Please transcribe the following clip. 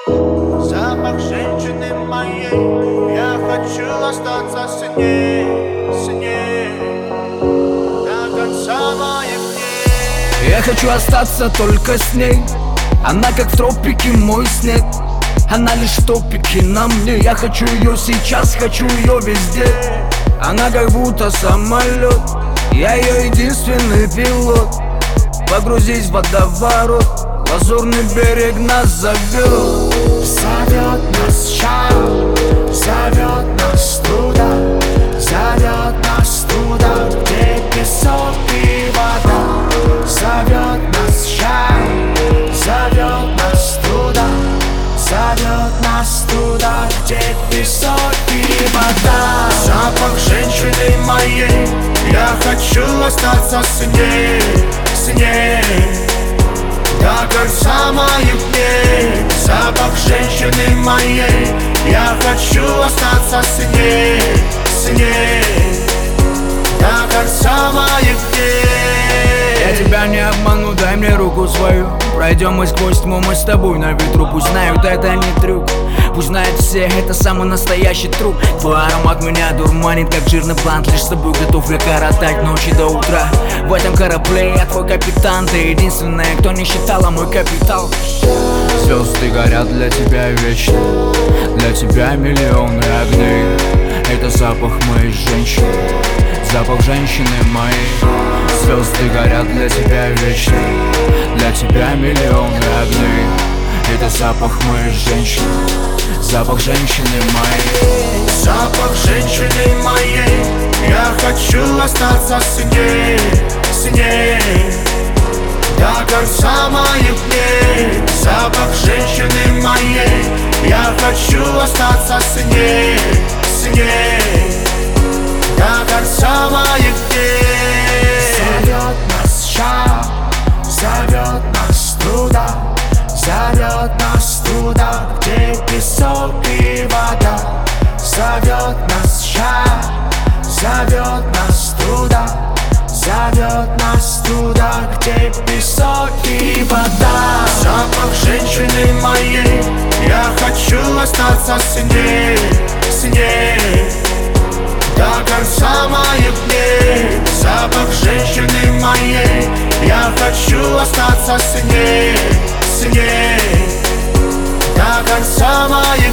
Запах женщины моей, я хочу остаться с ней до конца моих дней. Я хочу остаться только с ней. Она как в тропике мой снег. Она лишь в топике на мне. Я хочу ее сейчас, хочу ее везде. Она как будто самолет, я ее единственный пилот. Погрузись в водоворот, лазурный берег нас зовет. Зовет нас шаг, зовет нас туда, зовет нас туда, где песок и вода. Зовет нас шаг, зовет нас туда, зовет нас туда, где песок и вода. Запах женщины моей, я хочу остаться с ней до конца моих дней. Запах женщины моей, я хочу остаться с ней до конца моих дней. Я тебя не обману, дай мне руку свою. Пройдем мы сквозь тьму, мы с тобой на ветру. Пусть знают, это не трюк, пусть знают все, это самый настоящий труп. Твой аромат меня дурманит, как жирный блант. Лишь с тобой готов я коротать ночи до утра. В этом корабле я твой капитан. Ты единственная, кто не считала мой капитал. Звезды горят для тебя вечно, для тебя миллионы огней. Это запах моей женщины, запах женщины моей. Звезды горят для тебя вечно, для тебя миллионы огней. Это запах моей женщины, запах женщины моей. Запах женщины моей, я хочу остаться с ней до конца моих дней. Запах женщины моей, я хочу остаться с ней до конца моих дней. Зовет нас шаг, зовет нас туда, зовет нас туда, где песок и вода. Зовет нас шаг, зовет нас туда, зовет нас туда, где песок и вода. Запах женщины моей, я хочу остаться с ней до конца моих дней. Запах женщины моей, я хочу остаться с ней до конца моих